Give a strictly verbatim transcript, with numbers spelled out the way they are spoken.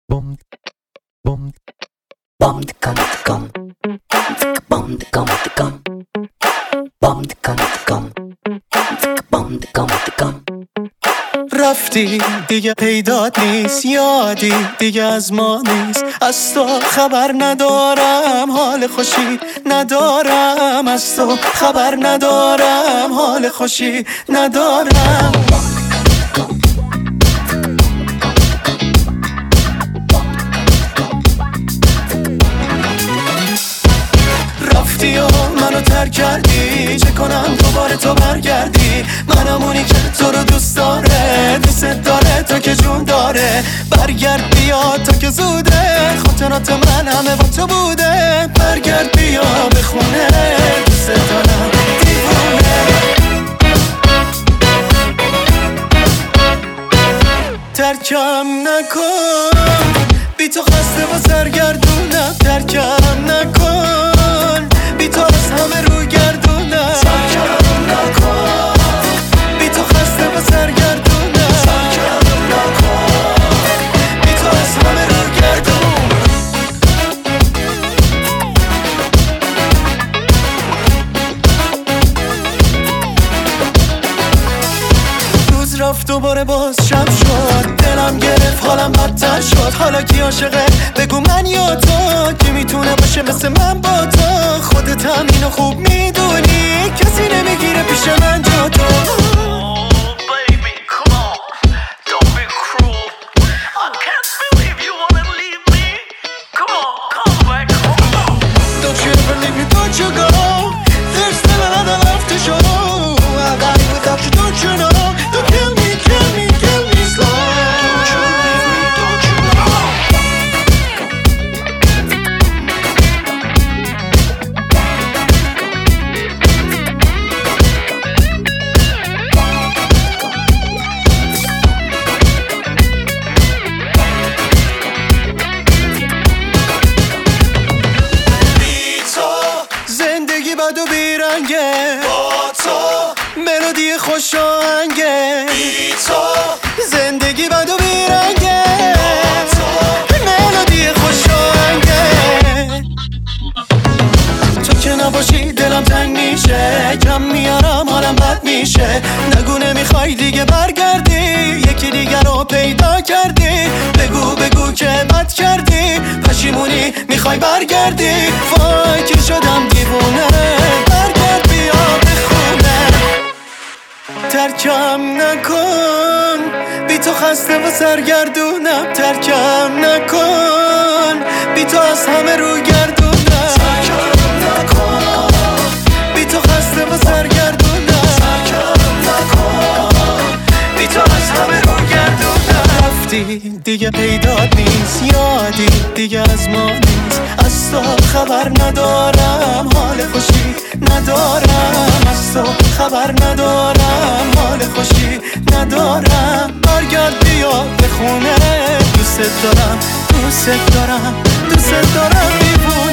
Bom, bom, Bom de cam de cam, bom de cam de cam, bom de cam de cam, bom de cam de cam. رفتی دیگه پیدات نیست، یادی دیگه از ما نیست. از تو خبر ندارم، حال خوشی ندارم. از تو خبر ندارم، حال خوشی ندارم. رفتی و منو ترک کردی، چه کنم دوباره تو برگردی؟ منم اونی که تو رو دوست داره، دوست داره تو که جون داره. برگرد بیا تو که زوده، خاطرات من همه با تو بوده. برگرد بیا به خونه، دوست دارم دیوونه. ترکم نکن، بی تو خسته و سرگردونم. ترکم نکن، بی تو از همه رو گردونم. ترکم نکن، بی تو خسته و سرگردونم. ترکم نکن، بی تو از همه رو گردونم. روز رفت دوباره باز شب شد، دلم گرفت حالم بدتر شد. حالا کی عاشقه بگو، من یا تو؟ کی میتونه باشه مثل من با تو؟ خودت هم اینو خوب میدونی، کسی نمیگیره پیش من جا تو. Don't you ever leave me, don't you go. There's still another love to show. I got it without you, don't you know? Don't kill me, kill me, kill me slow. Don't you leave me, don't you know? بی تو زندگی بد و بیرنگه، با تو ملودی خوش آهنگه. بی تو زندگی بد و بیرنگه، با تو ملودی خوش آهنگه. تو که نباشی دلم تنگ میشه، کم میارم حالم بد میشه. نگو نمیخوای دیگه برگردی، یکی دیگر رو پیدا کردی. بگو بگو که بد کردی، پشیمونی میخوای برگردی. وای که شدم دیوونه، برگرد بیا به خونه. ترکم نکن، بی تو خسته و سرگردونم. ترکم نکن، بی تو از همه رو گردونم. ترکم نکن، بی تو خسته و سرگردونم. ترکم نکن، بی تو از همه رو گردونم. رفتی دیگه پیدات نیست، یادی دیگه از ما نیست. از تو خبر ندارم، حال خوشی ندارم. از تو خبر ندارم، حال خوشی ندارم. برگرد بیا به خونه، دوست دارم دوست دارم دوست دارم دیوونه.